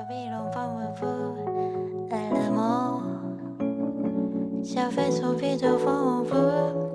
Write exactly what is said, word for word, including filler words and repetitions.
比龙放温福来了么？消费从啤酒放温福。